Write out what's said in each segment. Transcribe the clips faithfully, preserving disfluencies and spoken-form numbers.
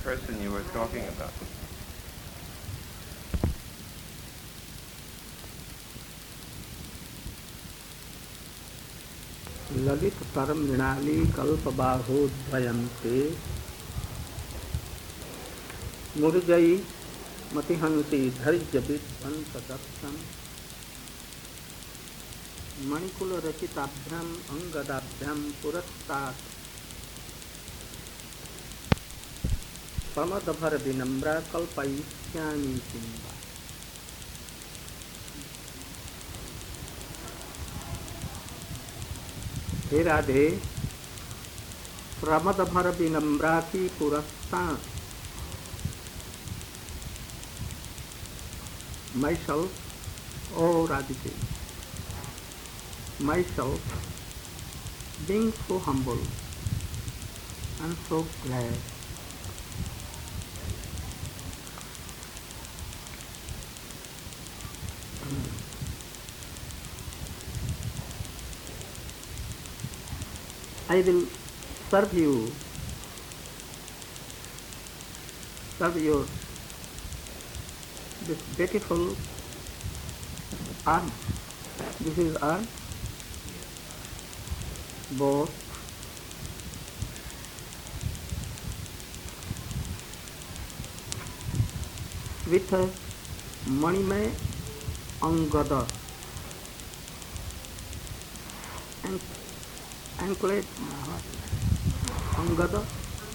person you were talking about. Lalit परम मृणाली कल्प बाहोद्वयन्ते मुर्जयी मतिहंसी धैर्य विध्वंस दत्तम मणिकुल रचिताभ्याम अंगदाभ्याम पुरस्तात् प्रमदभर विनम्रा कल्पयिष्यामि किंवा। हे राधे, प्रमदभर विनम्रा की पुरस्तात् myself, oh Radhike, myself being so humble and so glad. I will serve you, serve your this beautiful arm. This is arm, both with a Manimay Angada and anklet Angada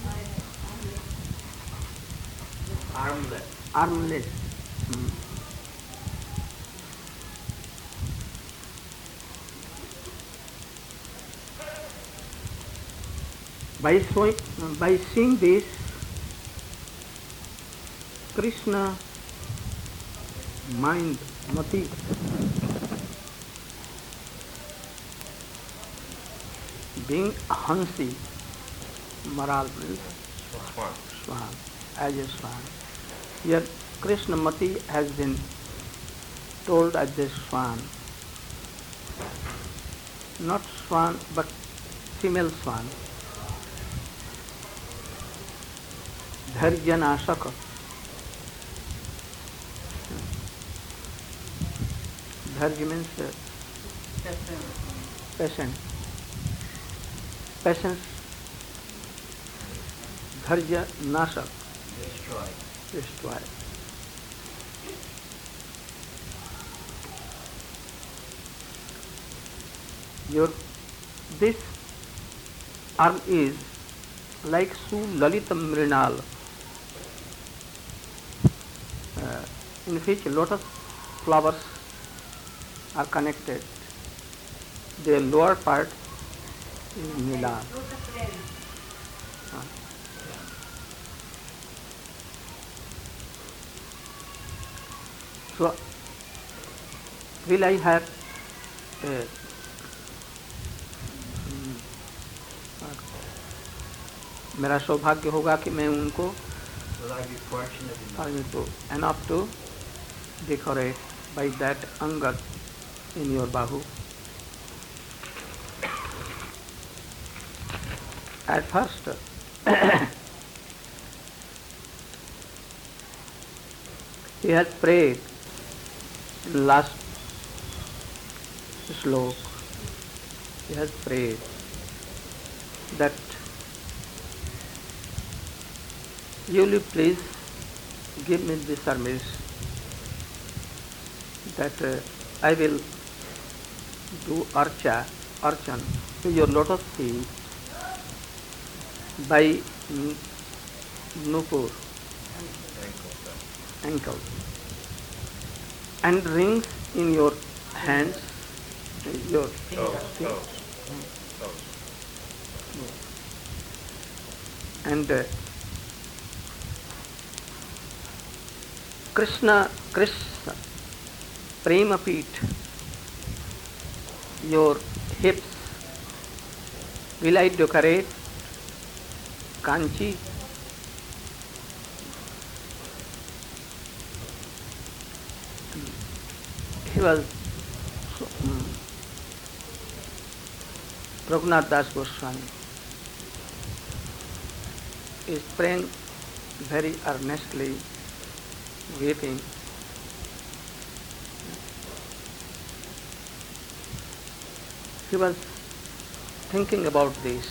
Armless. armless. Hmm. By, showing, by seeing this, Krishna mind, mati, being Hansi, Maral means Swan. Swan, as a swan. Here Krishna mati has been told as a swan. Not swan, but female swan. Dharjanashaka. Dharja means uh, patient. Patience. Dharja nashak. Destroy. Destroy. Your this arm is like Su Lalita Mrinal, uh, in which lotus flowers are connected. The lower part is Milan. Uh, So, will I have a, मेरा सौभाग्य होगा कि मैं उनको Will I be fortunate enough? to enough to decorate by that angat in your bahu. At first, he has prayed in last slok. He has prayed that you will please give me the service that uh, I will do archa, archan to your lotus feet by n- nupur, ankle, and rings in your hands, your Toes, feet, toes, toes. and uh, Krishna, Krishna, Prema Peet, your hips, will I decorate Kanchi? He was so, um, Raghunath Das Goswami is praying very earnestly weeping. He was thinking about this.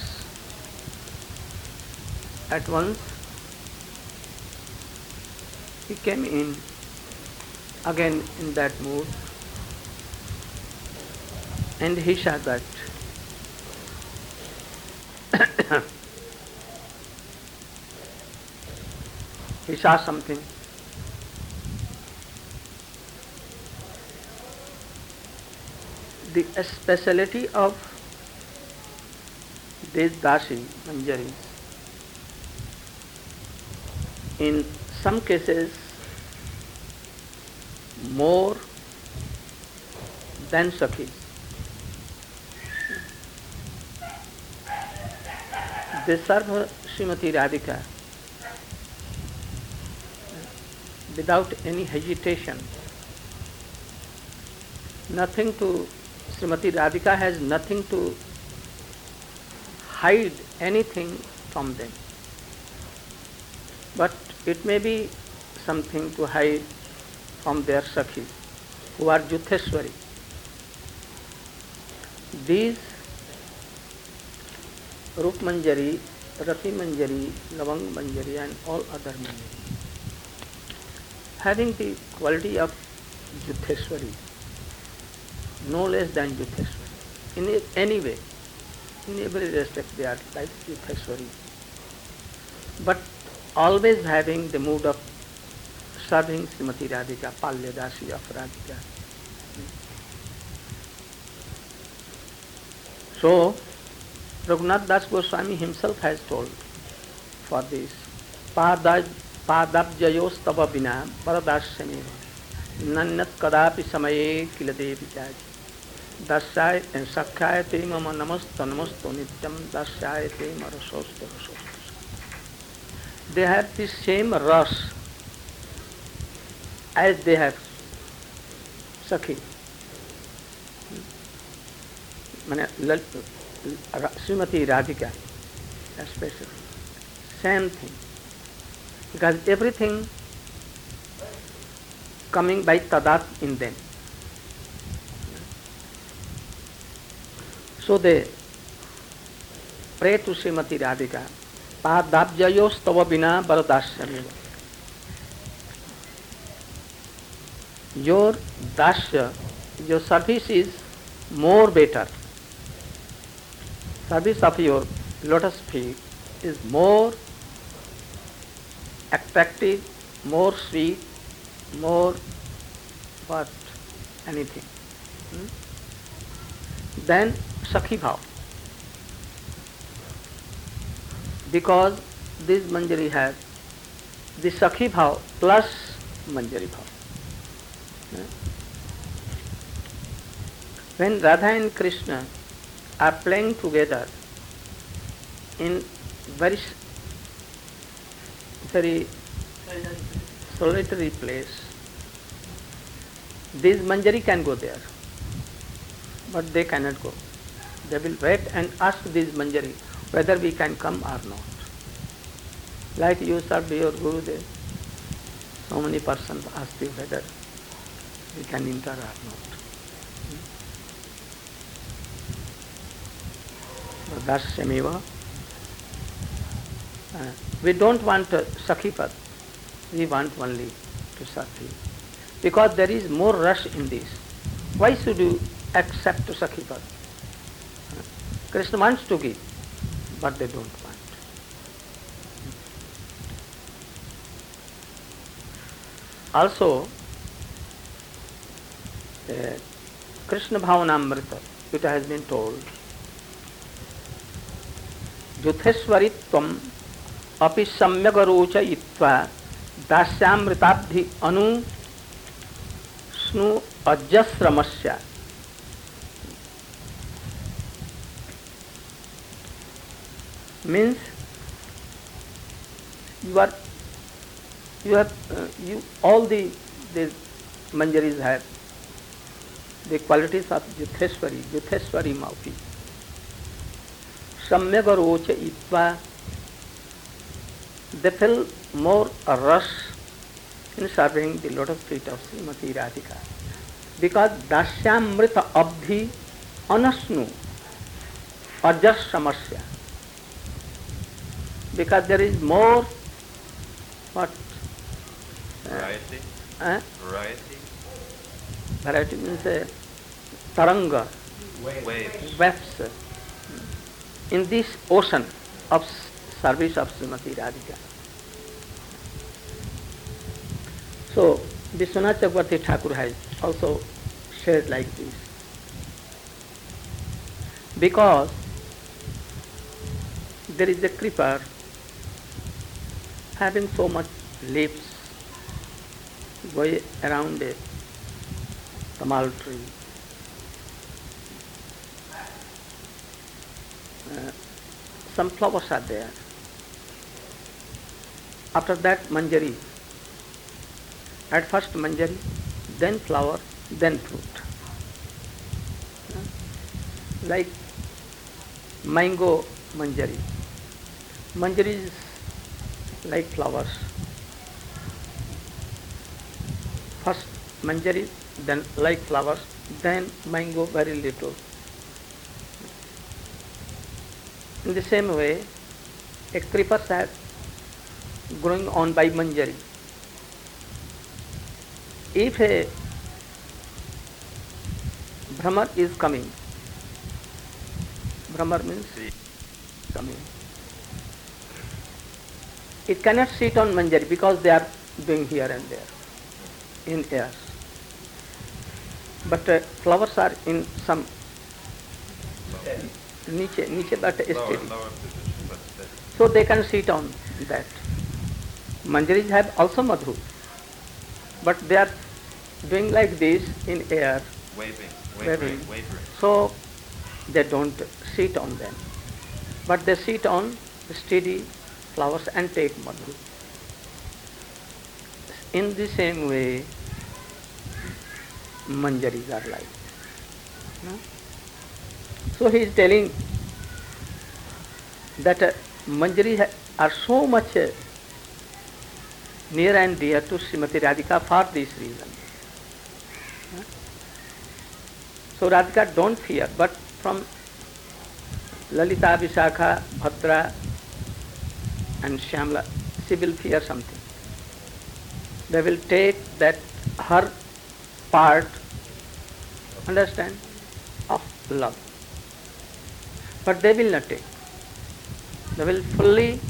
At once he came in again in that mood, and he saw that he saw something. The speciality of these Dasi Manjaris, in some cases more than Sakhis. They serve Srimati Radhika without any hesitation. Nothing to, Srimati Radhika has nothing to hide anything from them. But it may be something to hide from their Sakhis, who are Jutheshwari. These Rup Manjari, Rati Manjari, Lavang Manjari and all other Manjari, having the quality of Jutheshwari, no less than Jutheshwari. In any way, in every respect they are like Jutheshwari. But always having the mood of serving Srimati Radhika, Palya Dasi of Radhika. So, Raghunath Das Goswami himself has told for this, Padabjayos tava bina paradasyaneva nannat kadapi samaye kilade vichaj dasyay sakhyay te mama namasto namasto nityam dasyay te marasosto rasosto. They have the same ras as they have Sakhi. Srimati Radhika, especially. Same thing. Because everything coming by tadat in them. So they pray to Srimati Radhika, Padabjayos tava bina varadasyaneva. Your dasya, your service is more better. Service of your lotus feet is more attractive, more sweet, more what, anything, hmm? than Sakhi Bhav. Because this Manjari has the Sakhi Bhav plus Manjari Bhav. When Radha and Krishna are playing together in very, very solitary place, this Manjari can go there, but they cannot go. They will wait and ask this Manjari whether we can come or not. Like you serve your Gurudev, so many persons ask you whether we can enter or not. Dasyameva. Uh, we don't want uh, Sakhipad, we want only to serve him. Because there is more rush in this. Why should you accept Sakhipad? Uh, Krishna wants to give, but they don't want. Also, uh, Krishna Bhavanamrita, it has been told, Jutheshwaritvam api samyagarocha itva dasyamritabdhi anu snu ajasramasya. Means you are you have uh, you all the the Manjaris have the qualities of Jutheshwari, Jutheshwari Maupi. Samyagarocha itva they feel more a rush in serving the lotus feet of Srimati Radhika. Because Dasyamrita Abdhi Anasnu Ajas Samasya. Because there is more what? Variety. Uh, Variety. Variety means uh, taranga, Waves. waves in this ocean of service of Srimati Radhika. So, Vishwanath Chakravarti Thakur has also said like this. Because there is a creeper having so much leaves going around a tamal tree. Uh, some flowers are there. After that, manjari. At first manjari, then flower, then fruit. Uh, like mango manjari. Manjari is like flowers. First manjari, then like flowers, then mango very little. In the same way, a creeper are growing on by manjari. If a Brahmar is coming, Brahmar means coming, it cannot sit on manjari because they are doing here and there in air. But uh, flowers are in some niche, niche but steady. Lower, lower position, but steady. So they can sit on that. Manjaris have also madhu, but they are doing like this in air. Waving, Waving. wavering, wavering. So they don't sit on them, but they sit on steady flowers and take madhu. In the same way, manjaris are like. No? So he is telling that uh, manjaris ha- are so much uh, near and dear to Srimati Radhika for this reason. Huh? So Radhika don't fear, but from Lalita, Vishakha, Bhadra and Shyamla, she will fear something. They will take that her part, understand, of love. But they will not take. They will fully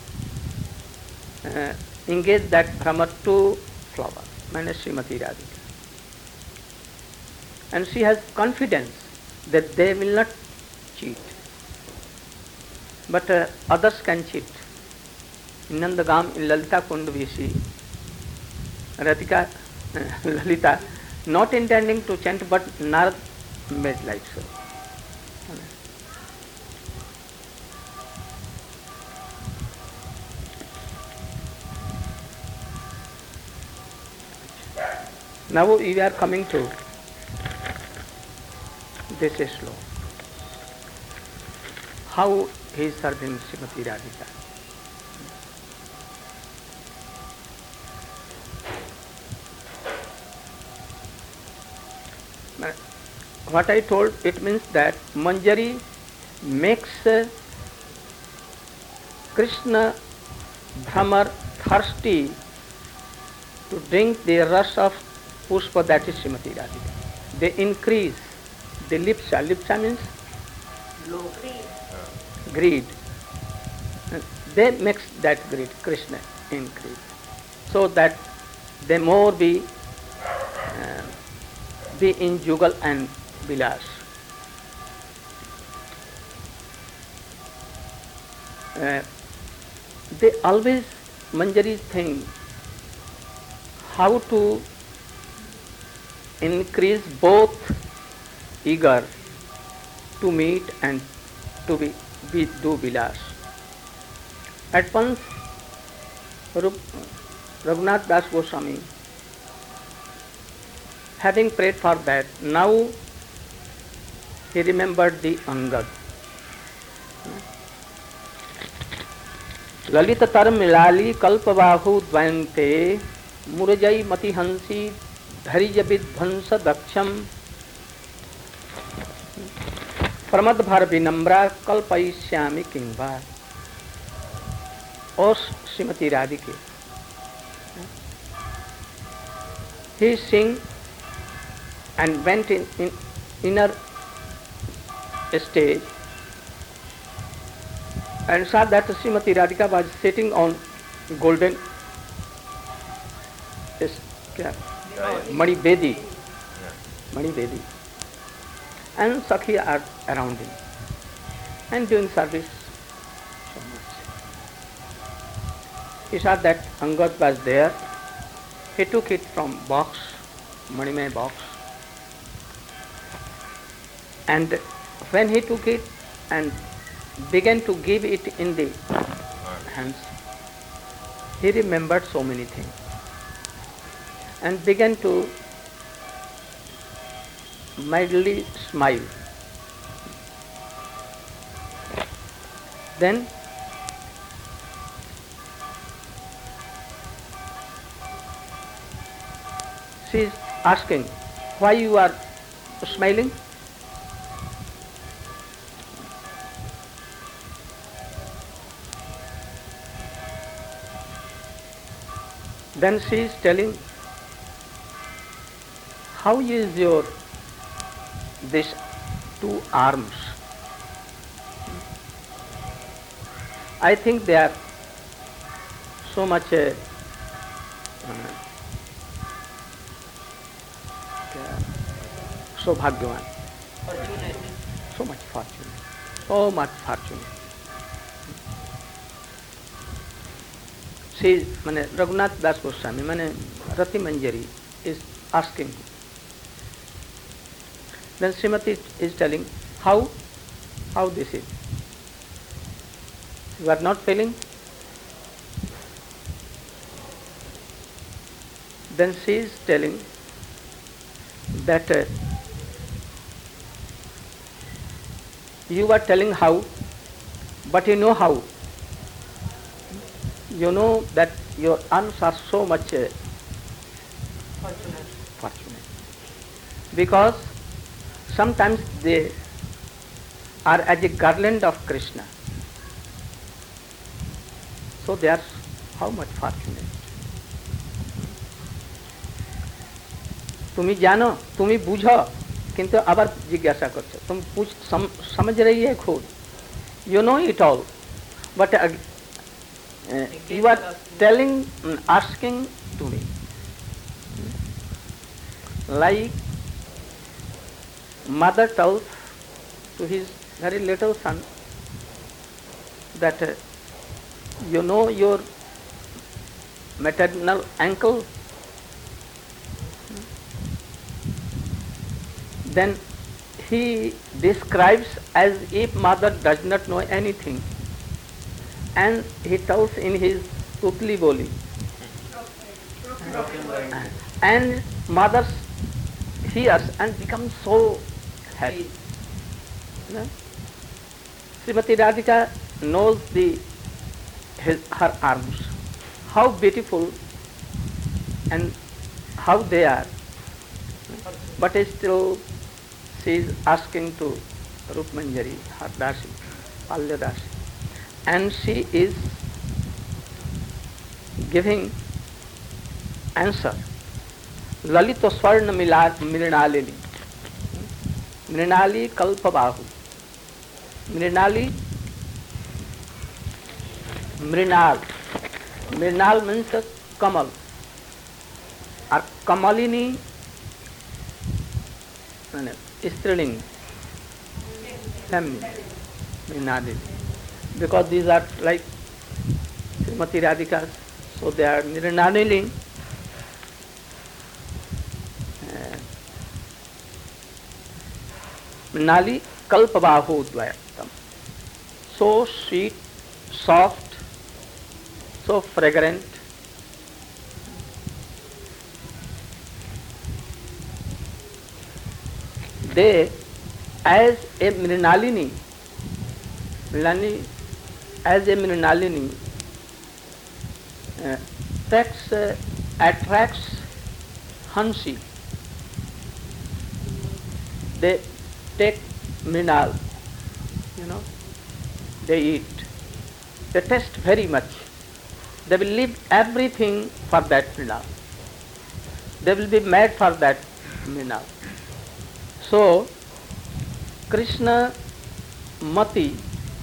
uh, engage that Brahma to flower, means Srimati Radhika. And she has confidence that they will not cheat. But uh, others can cheat. In Nandagam, in Lalita Kund we see Radhika, uh, Lalita, not intending to chant, but Narad made like so. Now we are coming to this slow. How he is serving Srimati Radhika. What I told, it means that manjari makes uh, Krishna Brahmar thirsty to drink the rasa of pushpa, that is Srimati Radhika. They increase the lipsa. Lipsa means Low greed. greed. They makes that greed, Krishna increase. So that they more be uh, be in jugal and vilas. Uh, they always, manjari think how to increase both eager to meet and to be, be do vilas. At once, Raghunath Das Goswami, having prayed for that, now he remembered the Angad. Lalit तर मिलाली कल्पबाहु द्वयंते मुरजई मतिहंसी धैर्य विध्वंस दक्षम प्रमद भर विनम्रा कल्पयिष्यामि किंवा। और श्रीमती राधिके, he sing and went in, in inner stage and saw that Srimati Radhika was sitting on golden is, kya? Mani Bedi, Yeah. Mani Bedi, and Sakhi are around him and doing service so much. He saw that Angad was there. He took it from box, Manimay box, and when he took it and began to give it in the hands, he remembered so many things and began to mildly smile. Then she is asking, why you are smiling? Then she is telling, how is your this two arms? I think they are so much uh, uh, so bhagyavan, so much fortune, so much fortune. She, mane Raghunath Das Goswami, mane Rati Manjari is asking. Then Srimati is telling, how, how this is? You are not feeling? Then she is telling that uh, you are telling how, but you know how. You know that your arms are so much uh, Fortunate. fortunate. Because sometimes they are as a garland of Krishna. So they are how much fortunate. तुम्ही जानो, तुम्ही बुझो, किंतु आबार जिज्ञासा करछो, तुम पूछ सम, समझ रही है खुद. You know it all, but uh, uh, you are telling, um, asking to me. Like mother tells to his very little son that uh, you know your maternal uncle. Then he describes as if mother does not know anything, and he tells in his Tutli Boli. And mother hears and becomes so happy. No? Srimati Radhika knows the his, her arms, how beautiful and how they are, but still she is asking to Rup Manjari, her Dasi, Palya Dasi, and she is giving answer. Lalito Swarna Mrinalini, Mrinali Kalpabahu. Mrinali, Mrinal. Mrinal means a Kamal. Or Kamalini, Striling, feminine, Mrinalini. Because these are like Srimati Radhikas, so they are Mrinalini. Mrinali Kalpabahu Dvayatam. So sweet, soft, so fragrant. They, as a Mrinalini, Mrinalini, as a Mrinalini, uh, attracts, uh, attracts Hansi. They take Mrinal, you know, they eat. They taste very much. They will leave everything for that Mrinal. They will be mad for that Mrinal. So, Krishna Mati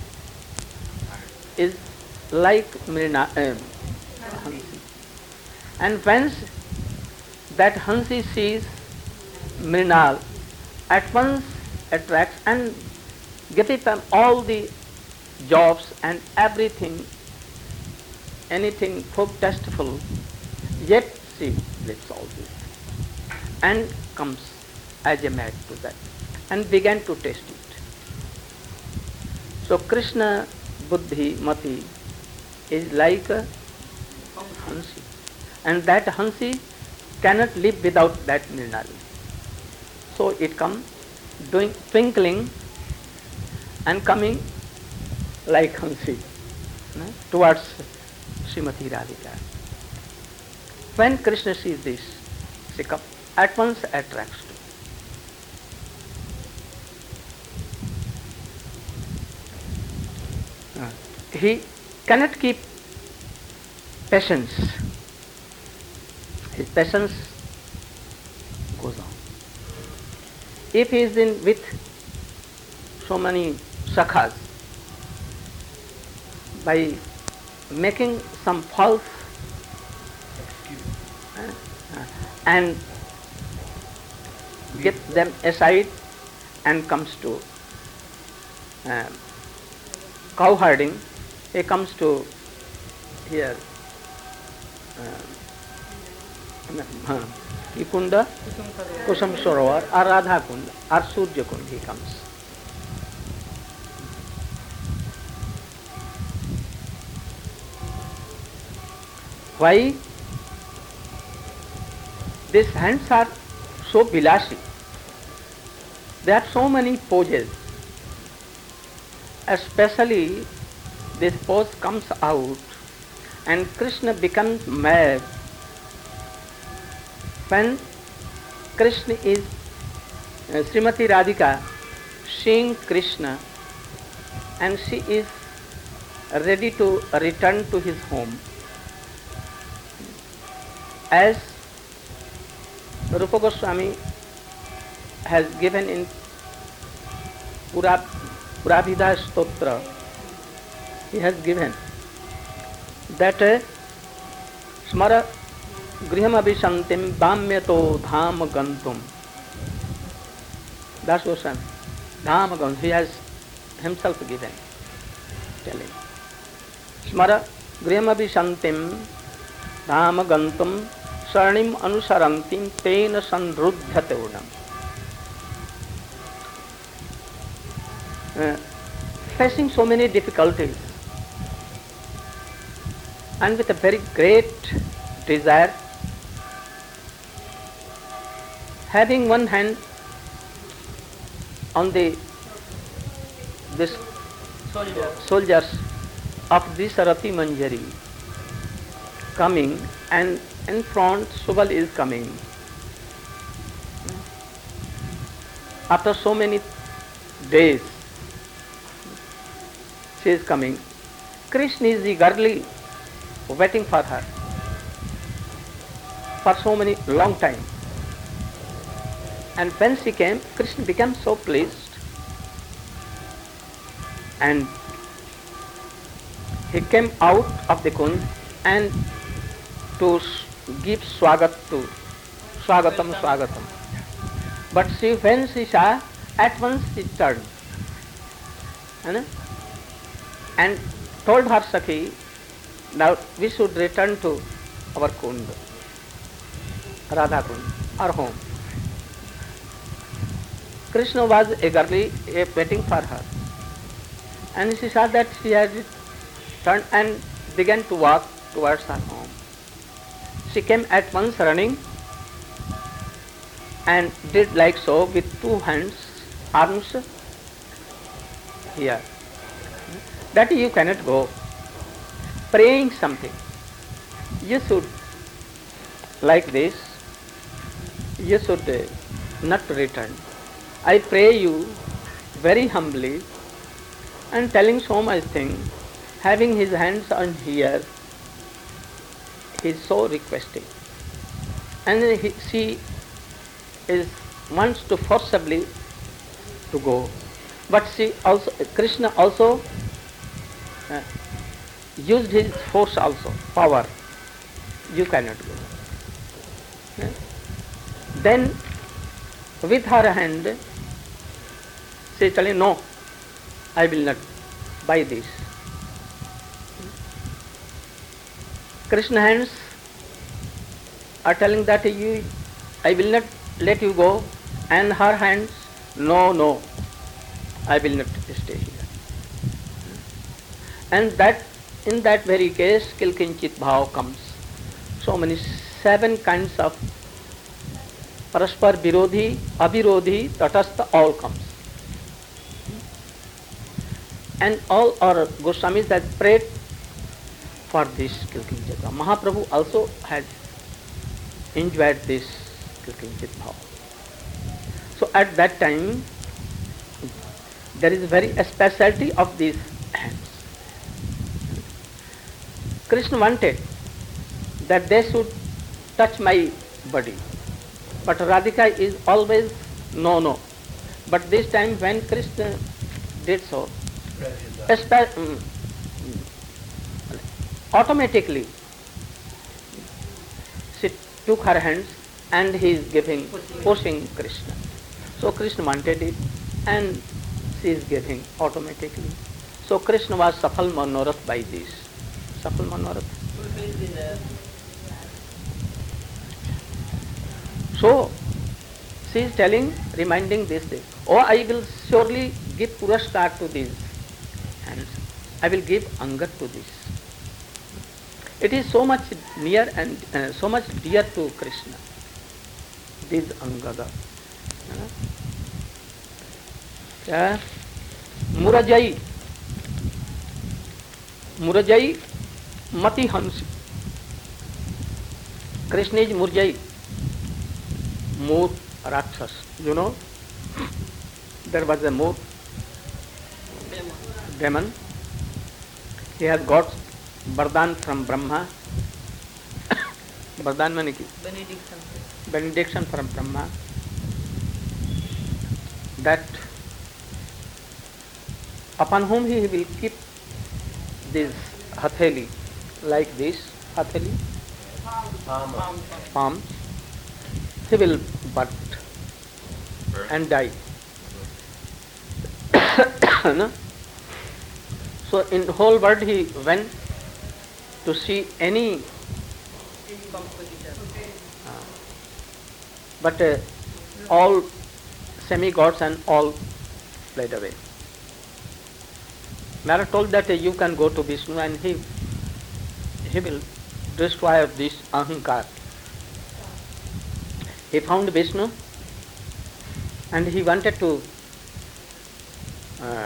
is like Mrina, uh, Hansi. And once that Hansi sees Mrinal, at once attracts and giveth them all the jobs and everything, anything so tasteful, yet she leaves all this and comes as a maid to that and began to taste it. So Krishna Buddhi Mati is like a Hansi, and that Hansi cannot live without that Mrinali. So it comes doing twinkling and coming like Hansi no, towards Srimati Radhika. When Krishna sees this, she come, at once attracts to. Uh, he cannot keep patience. His patience goes on. If he is in with so many sakhas, by making some false excuse uh, uh, and get them aside and comes to uh, cow herding, he comes to here uh, की कुंड कुसुम सरोवर और राधा कुंड और सूर्य कुंड he comes. Why? These hands are so bilasi. There are so many poses. Especially this pose comes out and Krishna becomes mad when Krishna is uh, Srimati Radhika seeing Krishna and she is ready to return to his home. As Rupa Goswami has given in Pura, Purabhidha Stotra, he has given that uh, Smara Griham Abhishantim Bhamyato Dham Gantum. That's Goswami. Dham Gantum. He has himself given, telling. Smara Griham Abhishantim Dham Gantum Sarnim Anusarantim Tena Sanruddhate Udam. Uh, facing so many difficulties and with a very great desire, having one hand on the this soldiers, soldiers of this Rati Manjari coming, and in front Subal is coming. After so many days, she is coming. Krishna is eagerly waiting for her for so many long time. And when she came, Krishna became so pleased and he came out of the kund and to give swagat to swagatam swagatam. But she, when she saw, at once she turned and, and told her Sakhi, now we should return to our kund, Radha kund, our home. Krishna was eagerly waiting for her, and she saw that she had turned and began to walk towards her home. She came at once running and did like so with two hands, arms here. That you cannot go. Praying something. you should, like this, you should uh, not return. I pray you very humbly, and telling so much thing, having his hands on here, he is so requesting. And he, she is wants to forcibly to go. But she also, Krishna also uh, used his force also, power. You cannot go. Yeah. Then with her hand, she is telling, no, I will not buy this. Krishna hands are telling that you, I will not let you go, and her hands, no, no, I will not stay here. And that, in that very case, Kilkinchit Bhav comes. So many, seven kinds of Paraspar Virodhi, Abhirodhi, Tatastha, all comes. And all our Goswamis had prayed for this Kilkinchit Bhav. Mahaprabhu also had enjoyed this Kilkinchit Bhav. So at that time, there is very a specialty of these hands. Krishna wanted that they should touch my body, but Radhika is always no, no. But this time when Krishna did so, espe- um, automatically she took her hands and he is giving, pushing Krishna. So Krishna wanted it and she is giving automatically. So Krishna was Safal Manorath by this. Safal Manorath. So she is telling, reminding this thing. Oh, I will surely give Puraskar to these hands. I will give Angad to this. It is so much near and uh, so much dear to Krishna. This Angada. Uh, Murajai. Murajai Mati Hansi. Krishna is Murjai. Mur Rakshas. You know, there was a Mur demon. He has got Vardhan from Brahma. Vardhan means Benediction. benediction from Brahma. That upon whom he will keep this hatheli, like this hatheli, palm, he will butt Burn. and die. No? So in the whole world he went to see any, uh, but uh, all semi-gods and all fled away. Mara told that uh, you can go to Vishnu and he he will destroy this ahankar. He found Vishnu and he wanted to uh,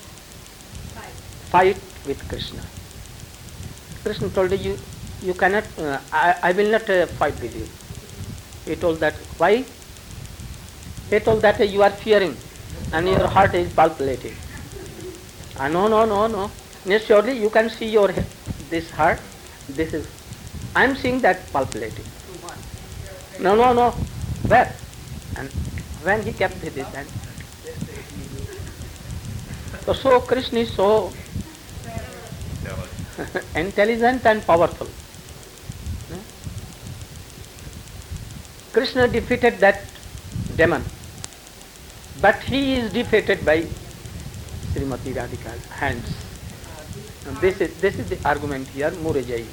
fight with Krishna. Krishna told you, you cannot, uh, I, I will not uh, fight with you. He told that, why? He told that uh, you are fearing and your heart is palpitating. Ah, no, no, no, no. Yes, surely you can see your this heart. This is, I am seeing that palpitating. No, no, no. Where? And when he kept his hand. So, so Krishna is so intelligent and powerful. Krishna defeated that demon, but he is defeated by Srimati Radhika's hands. And this is this is the argument here, Murajai.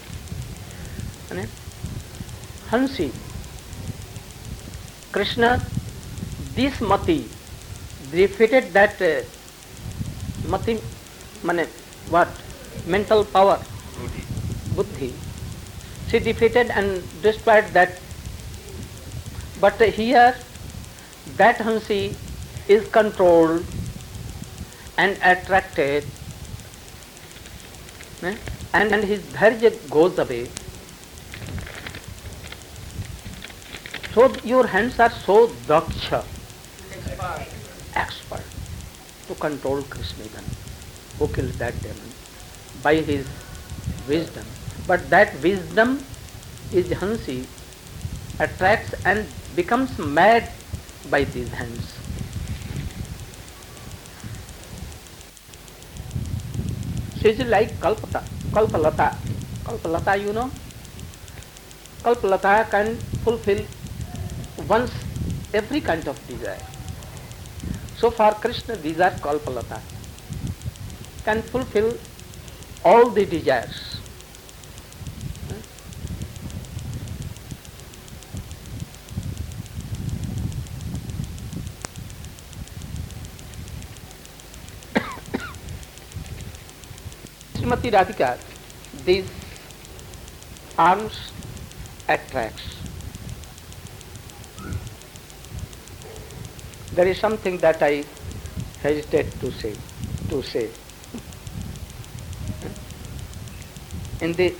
Hansi, Krishna, this Mati defeated that uh, Mati, mane, what? Mental power, Buddhi. Buddhi. She defeated and destroyed that. But uh, here, that Hansi is controlled and attracted, eh? and, and his dharya goes away So your hands are so daksha, Expert. expert to control Krishna even, who killed that demon by his wisdom. But that wisdom is Hansi, attracts and becomes mad by these hands. She is like Kalpata, Kalpalata. Kalpalata, you know? Kalpalata can fulfill one's every kind of desire. So for Krishna, these are Kalpalata, can fulfill all the desires. Srimati Radhika, these arms attracts. There is something that I hesitate to say. To say. In the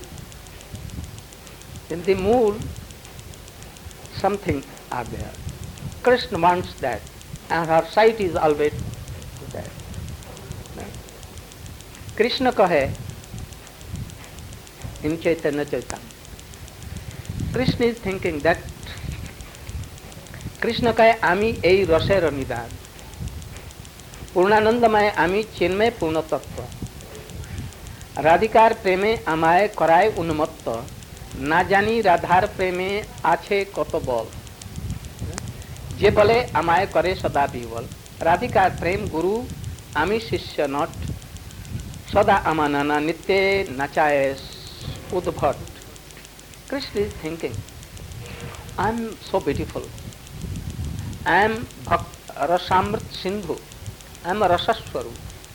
in the mood, something are there. Krishna wants that, and her sight is always there. Krishna kahe in Chaitanya Chaitanya. Krishna is thinking that Krishna kahe ami ei rasera nidan. Purnanandamaya ami chinmay purna tattva. Radhikar preme amaye karaye unmatta. Na jani radhar preme ache koto bol. Je bole amaye kare sada bivol. Radhikar prem guru ami shishya not. Sada amanana nitye nachayes udbhat. Krishna is thinking, I am so beautiful. I am Rasamrit Sindhu. I am a Rasaswaru.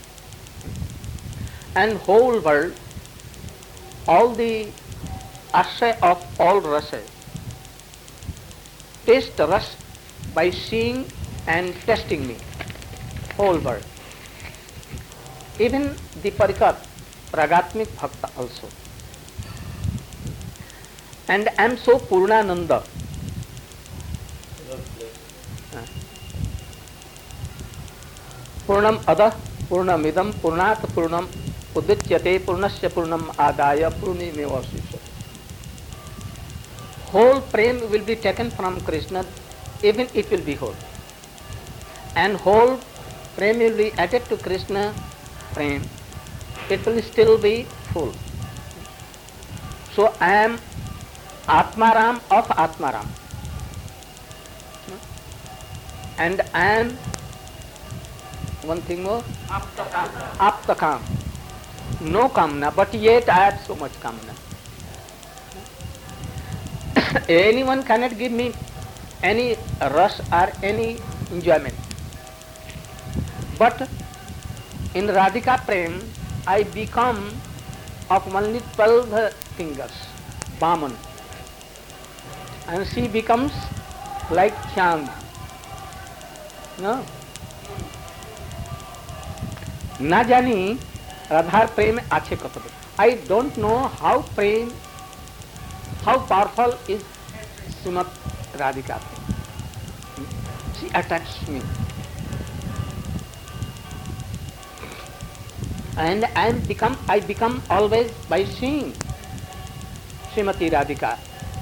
And whole world, all the asay of all rasa, taste ras by seeing and testing me. Whole world. Even the Parikat, Pragatmik Bhakta also. And I am so Purnananda. Purnam Adah, Purnamidam, Purnat, Purnam, Udityate, Purnasya Purnam Adaya, Purni Mevasisha. Whole prem will be taken from Krishna, even it will be whole. And whole prem will be added to Krishna prem, it will still be full. So I am Atmaram of Atmaram. And I am, one thing more, Aptakam. Aptakam. No kamna, but yet I have so much kamna. Anyone cannot give me any rush or any enjoyment. But in Radhika Prem, I become of only twelve fingers, Vaman. And she becomes like Chand. No? Na jani Radhar Prem ache kato. I don't know how prem, how powerful is Srimati Radhika Prem. She attacks me. And I become, I become always by seeing Srimati Radhika.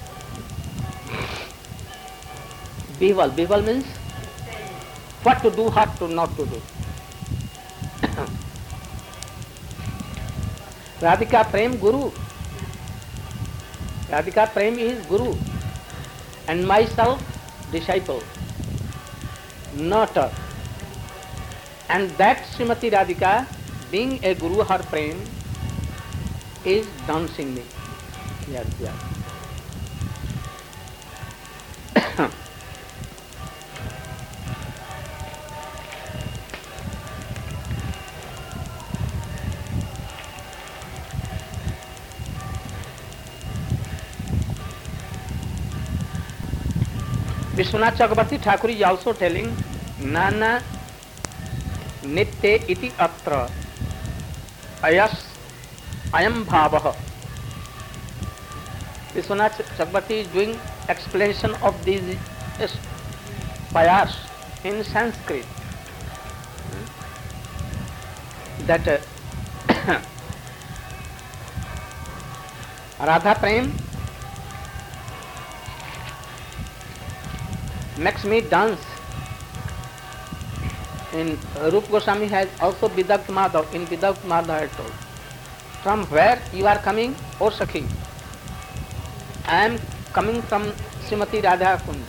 Bival, Bival means what to do, what to not to do. Radhika Prem Guru. Radhika Prem is Guru. And myself, disciple. Not her. And that Srimati Radhika, being a Guru, her Prem, is dancing me. Yes, yes. Vishwanath Chakrabarti Thakur is also telling Nana Nitye iti atra ayas ayam bhavaha. Vishwanath Chakrabarti is doing explanation of these is payas in Sanskrit. That uh, Radha Prem makes me dance. In Rupa Goswami has also Vidagdha Madhav, in Vidagdha Madhav told, from where you are coming, O Sakhi? I am coming from Srimati Radha Kunda.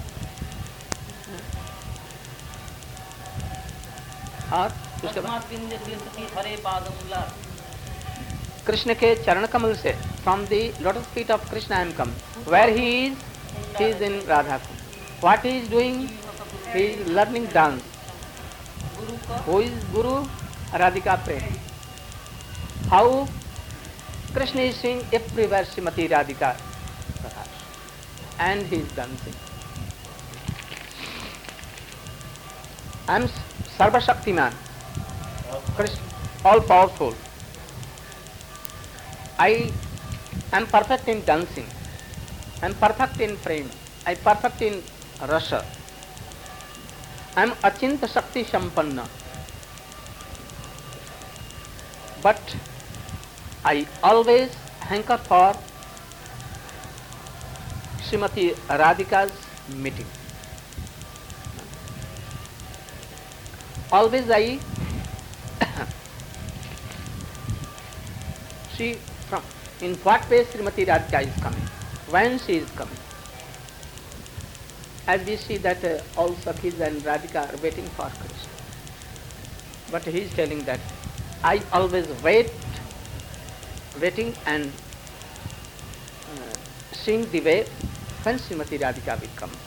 और उसके बाद कृष्ण के चरण कमल से, from the lotus feet of Krishna I am come. Where he is, he is in Radha Kunda. What he is doing? He is learning dance. Who is Guru? Radhika Prem. How Krishna is seeing everywhere Srimati Radhika Prakash, and he is dancing. I am Sarva Shaktiman, Krishna, all powerful. I am perfect in dancing. I am perfect in prem. I am perfect in rasa. I am Achinta Shakti Sampanna. But I always hanker for Srimati Radhika's meeting. Always I see from in what way Srimati Radhika is coming, when she is coming. As we see that uh, all Sakhis and Radhika are waiting for Krishna. But he is telling that I always wait, waiting and uh, seeing the way when Srimati Radhika will come.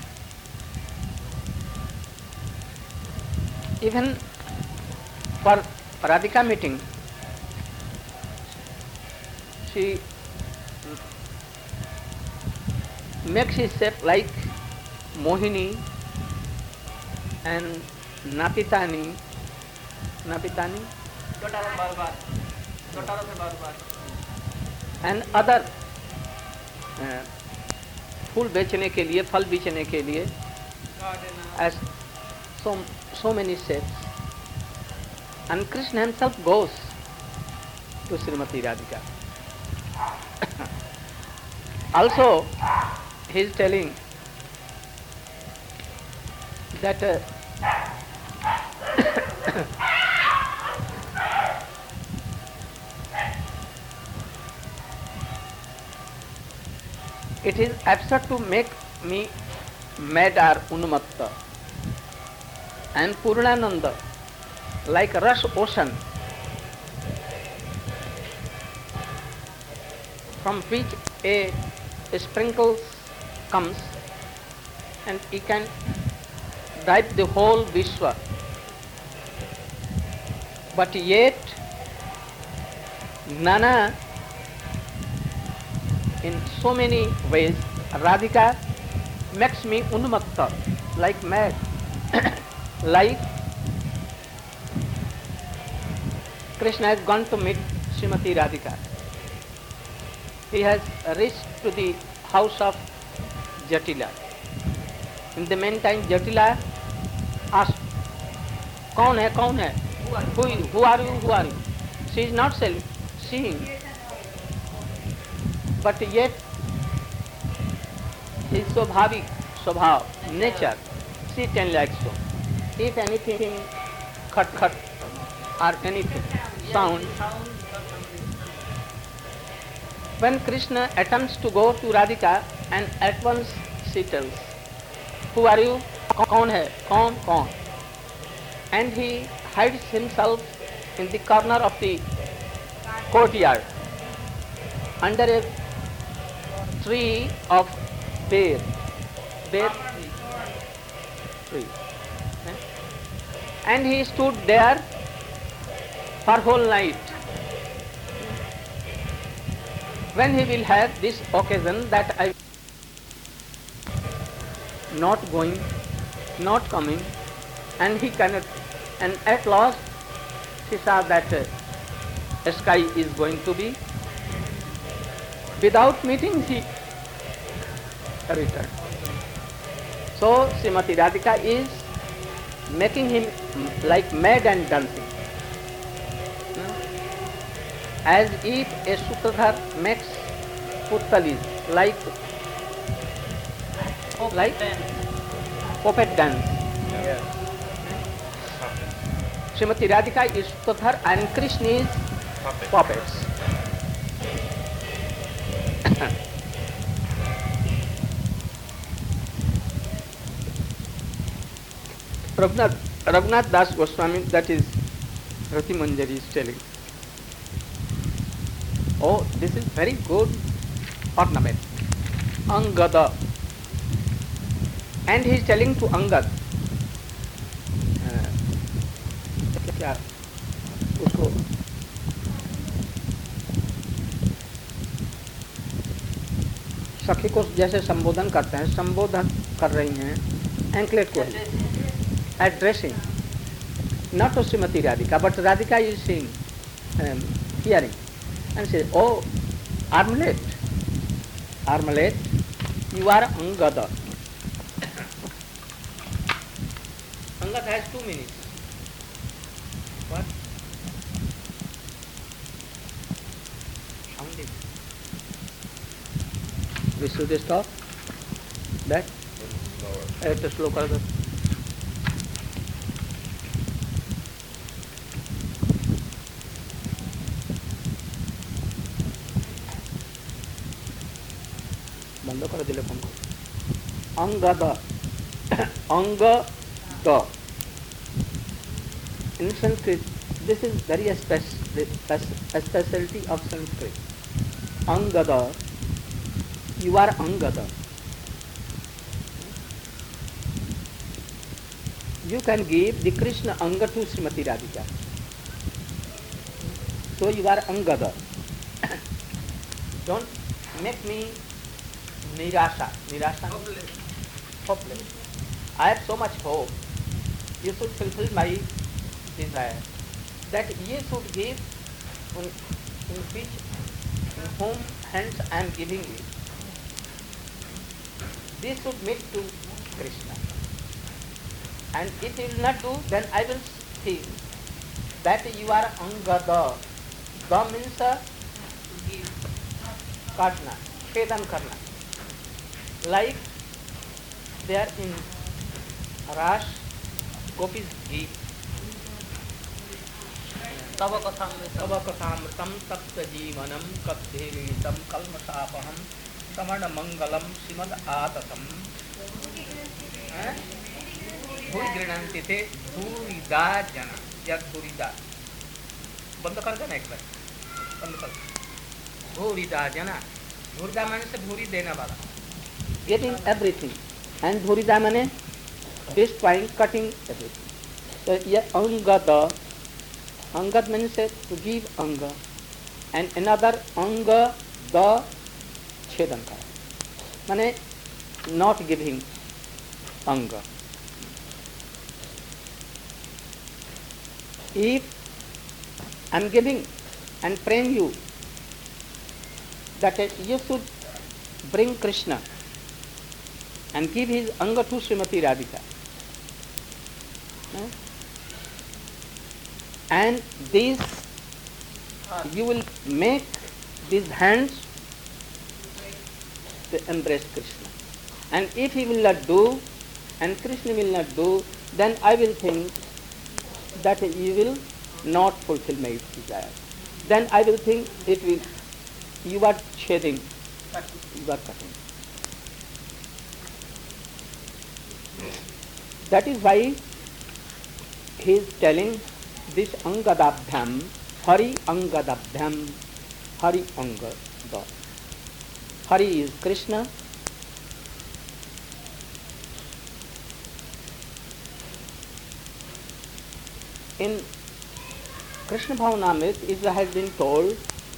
Even for Radhika meeting, she makes herself like Mohini and Napitani, Napitani and other uh, फूल बेचने के लिए, फल बेचने के लिए, as so so many shapes. And Krishna himself goes to Srimati Radhika. Also, he is telling that uh, it is absurd to make me mad or unmatta. And Purnananda, like a rush ocean, from which a, a sprinkle comes, and he can drive the whole Vishwa. But yet, Nana, in so many ways, Radhika makes me unmatta, like mad. Like Krishna has gone to meet Srimati Radhika. He has reached to the house of Jatila. In the meantime, Jatila asked, "Kaun hai? Kaun hai? Who, who are you? Who are you?" She is not saying, seeing, but yet his swabhavik, swabhav, nature, she can like so. If anything, khat khat or anything, sound. When Krishna attempts to go to Radhika, and at once she tells, "Who are you? Kaun hai? Kaun? Kaun?" And he hides himself in the corner of the courtyard under a tree of bear, bear tree. And he stood there for whole night. When he will have this occasion that I not going, not coming, and he cannot, and at last he saw that uh, sky is going to be. Without meeting, he return. So Srimati Radhika is making him like mad and dancing. As if a Sutradhar makes Puttalis like like puppet dance. Yes. Srimati Radhika is Sutradhar and Krishna is Puppet. puppets. Raghunath, Raghunath Das Goswami, that is Rati Manjari, is telling, oh, this is very good ornament, Angada. And he is telling to Angad, uh, क्या उसको सखी को जैसे संबोधन करते हैं, संबोधन कर रही हैं एंकलेट को addressing, not to Srimati Radhika, but Radhika is seeing, um, hearing, and says, oh, Armlet, Armlet, you are Angada. Angad has two meanings. What? Sounding. We should stop that. Slower. एक slow कर दो. बंद कर दिले phone को. Angad, Angad. In Sanskrit, this is very a, spec- a specialty of Sanskrit. Angada, you are Angada. You can give the Krishna Anga to Srimati Radhika. So you are Angada. Don't make me Nirasha. Nirasha? Hopeless. I have so much hope. You should fulfill my desire. That ye should give in, in which, in whom hands I am giving it. This should meet to Krishna. And if you will not do, then I will feel that you are Angada. Da means uh, karna, Shedan karna. Like there in Rash, Gopis give तव कथामृतम तप्त जीवनम कब्धेवीतम कल्मषापहम समण मंगलम श्रीमद आततम भूल गृणंति थे धूरिदा जना यद धूरिदा बंद कर देना एक बार बंद कर धूरिदा जना धूरिदा माने से भूरी देने वाला getting everything and धूरिदा माने destroying cutting everything. So ये Angad Angad means to give anga, and another anga the chedan kara. Mane not giving anga. If I am giving and praying you that you should bring Krishna and give his anga to Srimati Radhika. And this, you will make these hands to embrace Krishna. And if he will not do, and Krishna will not do, then I will think that you will not fulfill my desire. Then I will think it will, you are shedding, you are cutting. That is why he is telling this Angadabhyam, Hari Angadabhyam, Hari Angada. Hari is Krishna. In Krishna Bhavanamrit, it has been told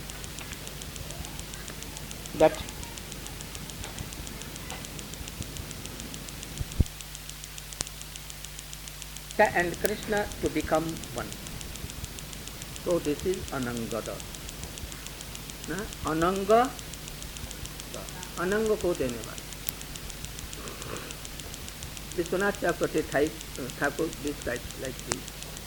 that and Krishna to become one. So this is Anangada. Ananga, Ananga को देने वाला. Vishwanath Chakravarti Thakur describes like this.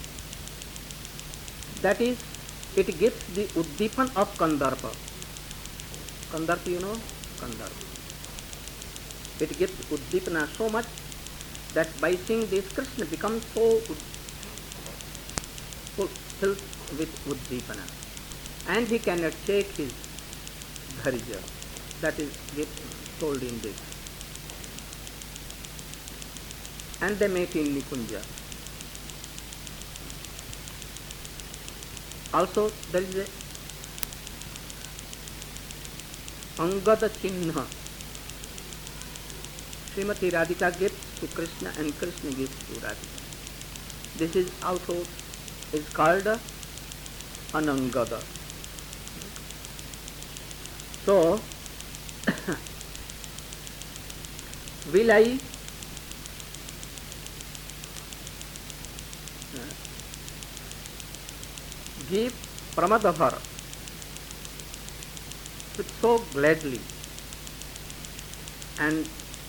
That is, it gives the uddipan of Kandarpa. Kandarpa, you know? Kandarpa. It gives uddipana so much that by seeing this, Krishna becomes so filled with uddipana. And he cannot take his dharja. That is told in this. And they met in Nikunja. Also, there is a Angada Chinna. Srimati Radhika gives to Krishna and Krishna gives to Radhika. This is also is called Anangada. So, will I give Pramadabhar with so gladly, and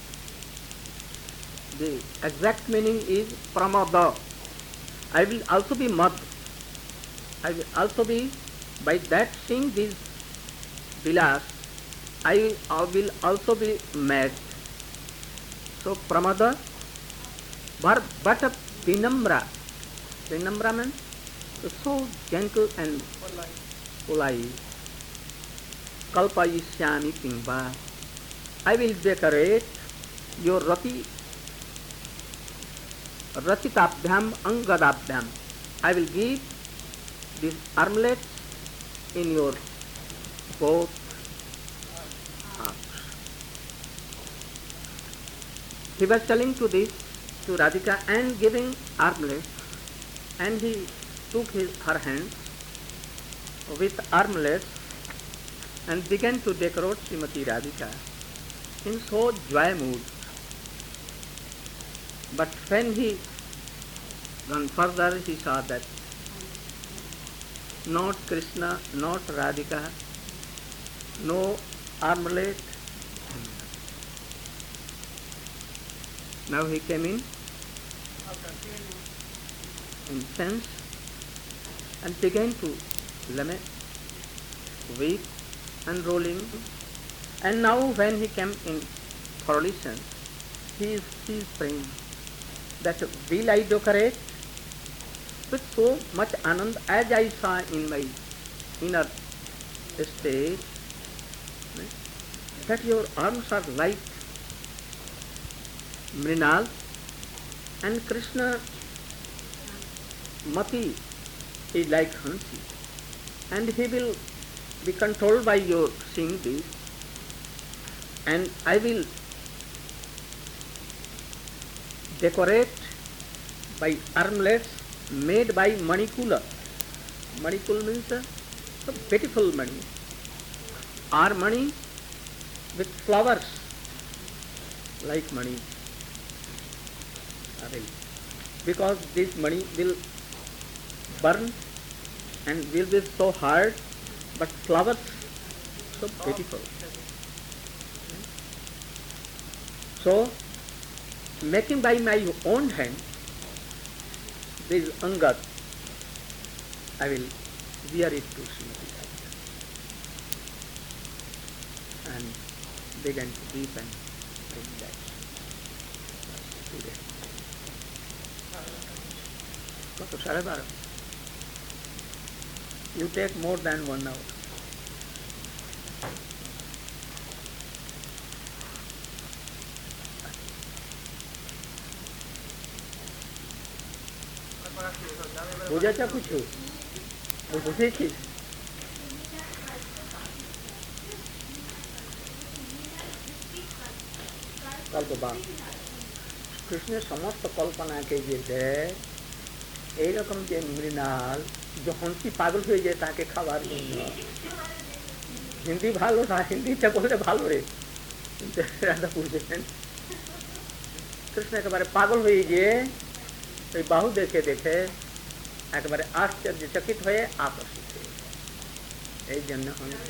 the exact meaning is Pramada. I will also be mad. I will also be, by that seeing these vilas, I will also be mad. So Pramada, but Vinamra. Vinamra means so gentle and polite. Kalpayishyami Kimba. I will decorate your Rati Ratitabhyam Angadabhyam. I will give these armlets in your both arms. He was telling to this to Radhika and giving armlets, and he took his, her hands with armlets and began to decorate Srimati Radhika in so joy mood. But when he gone further, he saw that not Krishna, not Radhika, no armlet. Now he came in in sense and began to lament, weep and rolling. And now when he came in thoroughly sense, he is, he is praying that will I decorate with so much anand as I saw in my inner state, that your arms are like Mrinal and Krishna Mati is like Hansi, and he will be controlled by your seeing this, and I will decorate by armlets made by Manikula. Manikula means a, a beautiful money, or money with flowers like money. Because this money will burn and will be so hard, but flowers so beautiful. So, making by my own hand this Angad, I will wear it to Srimati Radhika and began to weep and bring that today. So, साढ़े बारह. You take more than one hour. बुझाचा कुछ वो बुझेছিস कल्पना कृष्ण समस्त कल्पना के जे देय এই রকম যে মৃণাল যে হংসি পাগল হয়ে যায় তাকে খাবার জন্য হিন্দি ভালো না হিন্দিটা বলতে ভালো রে রাধা বুঝেছেন কৃষ্ণ একেবারে পাগল হয়ে গিয়ে ওই বাহু দেখে দেখে একেবারে আশ্চর্যচকিত হয়ে আকর্ষিত এই জন্য হংসি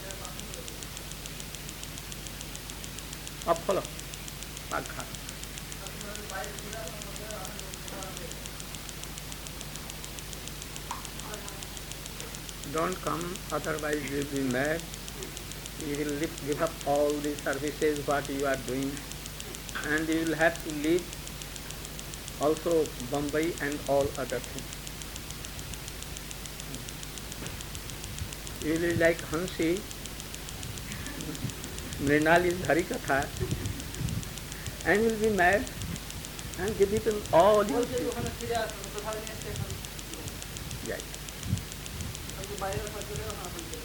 अब खोलो पाग खा Don't come, otherwise you will be mad. You will live, give up all the services what you are doing, and you will have to leave also Bombay and all other things. You will be like Hansi, Mrinali's Harikatha, and you will be mad and give it all you Yes.